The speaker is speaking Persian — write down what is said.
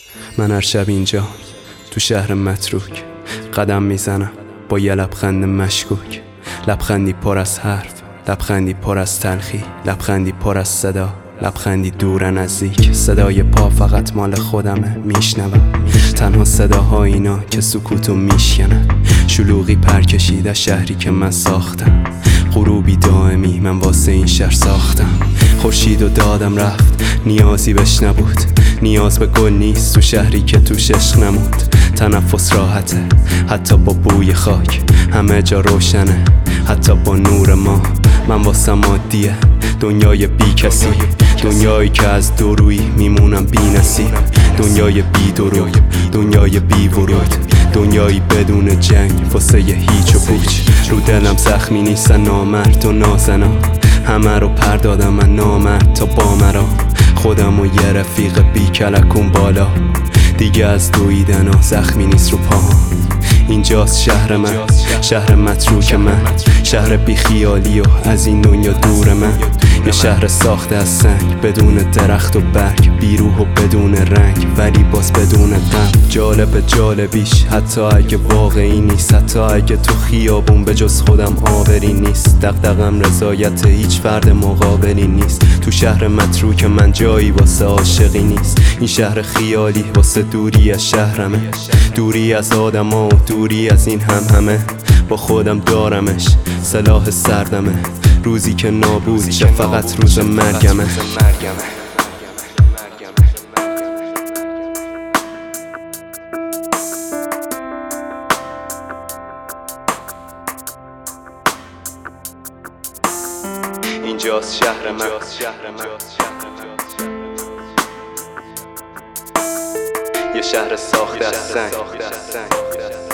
من هر شب اینجا تو شهر متروک قدم میزنم با یه لبخند مشکوک، لبخندی پر از حرف، لبخندی پر از تلخی، لبخندی پر از صدا، لبخندی دور نزدیک. صدای پا فقط مال خودمه، میشنوم تنها صداها اینا که سکوتو میشکنن. شلوغی پر کشید از شهری که من ساختم، غروبی دائمی من واسه این شهر ساختم. خورشیدو دادم رفت، نیازی بهش نبود، نیاز به گل نیست تو شهری که توش عشق نمود. تنفس راحته حتی با بوی خاک، همه جا روشنه حتی با نور ما. من واسم عادیه دنیای بی کسی، دنیایی که از دورویی میمونم بی نصیب، دنیای بی دروغ، دنیای بی ورود، دنیایی بدون جنگ واسه یه هیچ و پوچ. رو دلم زخمی نیستن نامرد و نازنا، همه رو پر دادم من نامرد تا با مرا. خودم و یه رفیق بی کلکون بالا، دیگه از دویدن ها زخمی نیست رو پاها. اینجاست شهر من، شهر متروک من، شهر بی خیالی و از این دنیا دور من. یه شهر ساخته از سنگ بدون درخت و برگ، بی روح و بدون رنگ ولی باز بدون غم. جالب جالبیش حتی اگه واقعی نیست، حتی اگه تو خیابون به جز خودم آوری نیست. دغدغم رضایت هیچ فرد مقابلی نیست، تو شهر متروک من جایی واسه عاشقی نیست. این شهر خیالی واسه دوری از شهرمه، دوری از آدما و دوری از این همه. با خودم دارمش سلاح سردمه، روزی که نابود شه فقط روز مرگمه. اینجاست شهر من، یه شهر ساخته از سنگ.